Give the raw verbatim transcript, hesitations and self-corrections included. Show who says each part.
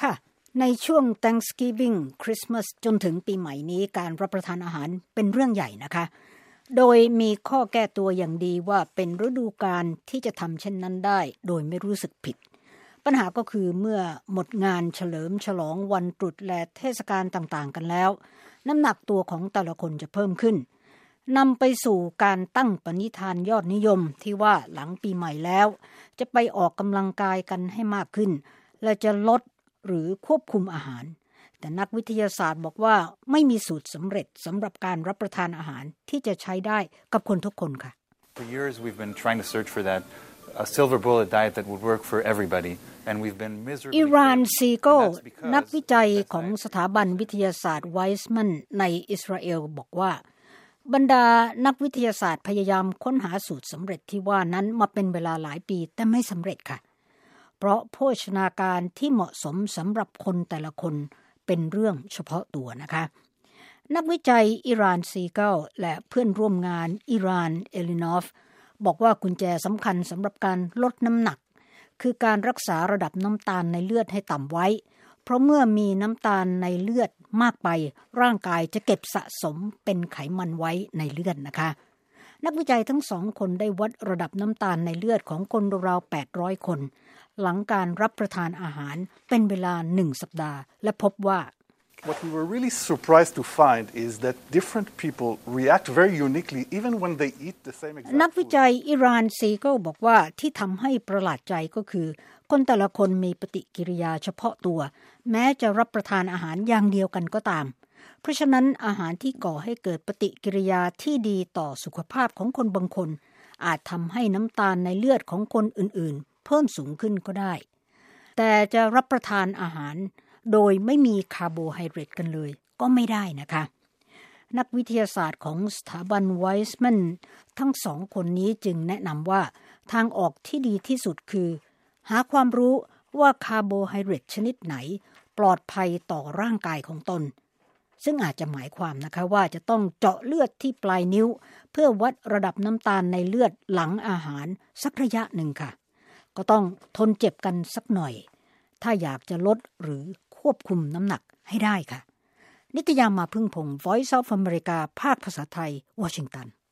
Speaker 1: ค่ะในช่วง Thanksgiving Christmas จนถึงปีใหม่นี้การรับประทานอาหารเป็นเรื่องใหญ่นะคะโดยมีข้อแก้ตัวอย่างดีว่าเป็นฤดูกาลที่จะทำเช่นนั้นได้โดยไม่รู้สึกผิดปัญหาก็คือเมื่อหมดงานเฉลิมฉลองวันตรุษและเทศกาลต่างๆกันแล้วน้ำหนักตัวของแต่ละคนจะเพิ่มขึ้นนำไปสู่การตั้งปณิธานยอดนิยมที่ว่าหลังปีใหม่แล้วจะไปออกกำลังกายกันให้มากขึ้นและจะลดหรือควบคุมอาหารแต่นักวิทยาศาสตร์บอกว่าไม่มีสูตรสำเร็จสำหรับการรับประทานอาหารที่จะใช้ได้กับคนทุกคนค่ะ
Speaker 2: For years we've been trying to search for that a silver bullet diet that would work for everybody and we've been miserably
Speaker 1: อิรานซีโกนักวิจัยของสถาบันวิทยาศาสตร์ไวส์แมนในอิสราเอลบอกว่าบรรดานักวิทยาศาสตร์พยายามค้นหาสูตรสำเร็จที่ว่านั้นมาเป็นเวลาหลายปีแต่ไม่สำเร็จค่ะเพราะโภชนาการที่เหมาะสมสำหรับคนแต่ละคนเป็นเรื่องเฉพาะตัวนะคะนักวิจัยอิรานซีเกิลและเพื่อนร่วมงานอิรานเอลินอฟบอกว่ากุญแจสำคัญสำหรับการลดน้ำหนักคือการรักษาระดับน้ำตาลในเลือดให้ต่ำไว้เพราะเมื่อมีน้ำตาลในเลือดมากไปร่างกายจะเก็บสะสมเป็นไขมันไว้ในเลือดนะคะนักวิจัยทั้งสองคนได้วัดระดับน้ำตาลในเลือดของคนราวๆแปดร้อยคนหลังการรับประทานอาหารเป็นเวลาหนึ่งสัปดาห์และพบว่า
Speaker 3: What we were really surprised to find is that different people react very uniquely even when they eat the same exact food.
Speaker 1: นักวิจัยอิรานซีโกบอกว่าที่ทำให้ประหลาดใจก็คือคนแต่ละคนมีปฏิกิริยาเฉพาะตัวแม้จะรับประทานอาหารอย่างเดียวกันก็ตามเพราะฉะนั้นอาหารที่ก่อให้เกิดปฏิกิริยาที่ดีต่อสุขภาพของคนบางคนอาจทำให้น้ำตาลในเลือดของคนอื่นๆเพิ่มสูงขึ้นก็ได้แต่จะรับประทานอาหารโดยไม่มีคาร์โบไฮเดรตกันเลยก็ไม่ได้นะคะนักวิทยาศาสตร์ของสถาบันไวส์แมนทั้งสองคนนี้จึงแนะนำว่าทางออกที่ดีที่สุดคือหาความรู้ว่าคาร์โบไฮเดรตชนิดไหนปลอดภัยต่อร่างกายของตนซึ่งอาจจะหมายความนะคะว่าจะต้องเจาะเลือดที่ปลายนิ้วเพื่อวัดระดับน้ำตาลในเลือดหลังอาหารสักระยะหนึ่งค่ะก็ต้องทนเจ็บกันสักหน่อยถ้าอยากจะลดหรือควบคุมน้ำหนักให้ได้ค่ะนิตยามาพึ่งพงศ์ Voice of America ภาคภาษาไทยวอชิงตัน